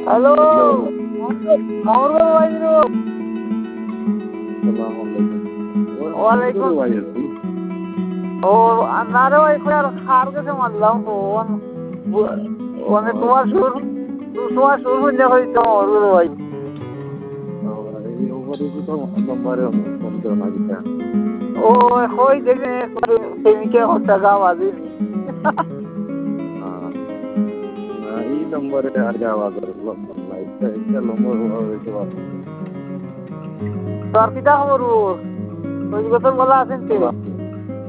Hello hello, মামুর বাবু আইনু আসসালামু আলাইকুম। ওই ওয়ালাইকুম মাহমুদুর ভাই আছি। ও নারে ভাই এখন খার কাছে মারলাম তো মানে তোমার সুর হইলে হইতো মামুর ভাই এই অপরিচিত নম্বরে ফোন করে লাগিটা। ও হই দেখে প্রেমিকে হত্যা গা বাজিনি না এই নম্বরে আর যাওয়া নম্বর নাই। একটা নম্বর হইতে পারে। তোর কিতা খবর ওর ওই কথা বলা আছেন তে